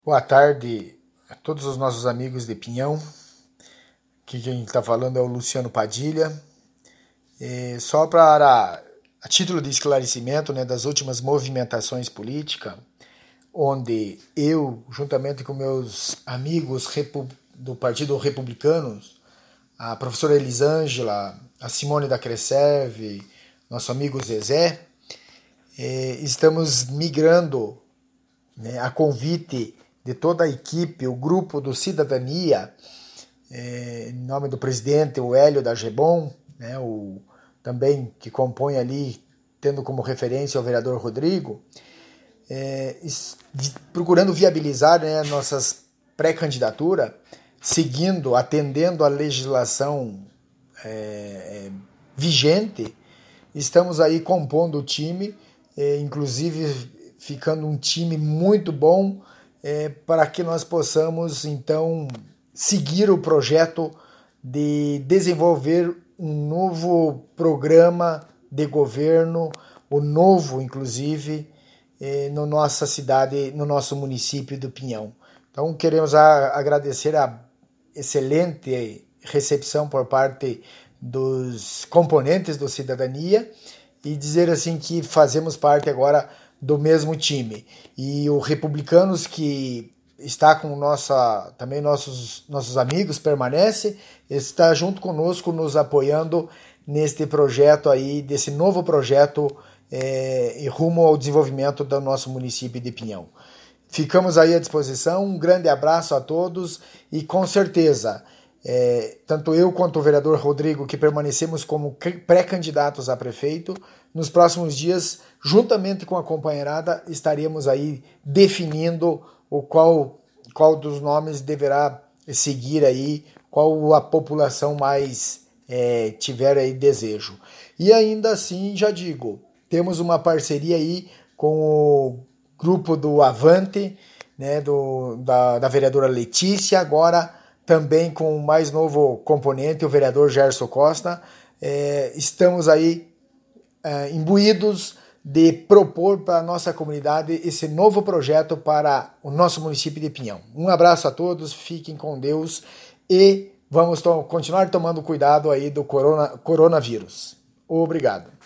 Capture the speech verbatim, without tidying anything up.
Boa tarde a todos os nossos amigos de Pinhão. Aqui quem está falando é o Luciano Padilha. E só para a título de esclarecimento, né, das últimas movimentações políticas, onde eu, juntamente com meus amigos do Partido Republicano, a professora Elisângela, a Simone da Cresserve, nosso amigo Zezé, estamos migrando, né, a convite de toda a equipe, o grupo do Cidadania, é, em nome do presidente, o Hélio da Gebon, né, o, também que compõe ali, tendo como referência o vereador Rodrigo, é, procurando viabilizar, né, nossas pré-candidaturas, seguindo, atendendo à legislação é, vigente. Estamos aí compondo o time, é, inclusive ficando um time muito bom, é, para que nós possamos então seguir o projeto de desenvolver um novo programa de governo, o novo inclusive, é, no nossa cidade, no nosso município do Pinhão. Então queremos a, agradecer a excelente recepção por parte dos componentes do Cidadania e dizer assim que fazemos parte agora do mesmo time. E o Republicanos, que está com nossa, também nossos, nossos amigos, permanece, está junto conosco nos apoiando neste projeto aí, desse novo projeto é, rumo ao desenvolvimento do nosso município de Pinhão. Ficamos aí à disposição, um grande abraço a todos e com certeza, é, tanto eu quanto o vereador Rodrigo, que permanecemos como pré-candidatos a prefeito, nos próximos dias, juntamente com a companheirada, estaremos aí definindo o qual, qual dos nomes deverá seguir aí, qual a população mais é, tiver aí desejo. E ainda assim, já digo, temos uma parceria aí com o grupo do Avante, né, do, da, da vereadora Letícia, agora também com o mais novo componente, o vereador Gerson Costa. É, estamos aí é, imbuídos de propor para a nossa comunidade esse novo projeto para o nosso município de Pinhão. Um abraço a todos, fiquem com Deus e vamos to- continuar tomando cuidado aí do corona, coronavírus. Obrigado.